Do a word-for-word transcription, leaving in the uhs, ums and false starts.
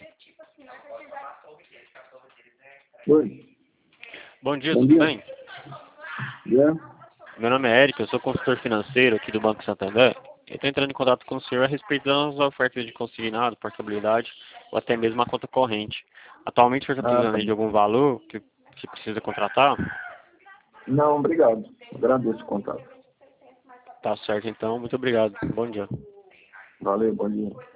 Oi. Bom dia, Bom tudo dia. bem? Yeah. Meu nome é Eric, eu sou consultor financeiro aqui do Banco Santander. Eu estou entrando em contato com o senhor a respeito das ofertas de consignado, portabilidade ou até mesmo a conta corrente. Atualmente o senhor está Ah, precisando tá aí de bom. algum valor que, que precisa contratar? Não, obrigado. Agradeço o contato. Tá certo então, muito obrigado. Bom dia. Valeu, bom dia.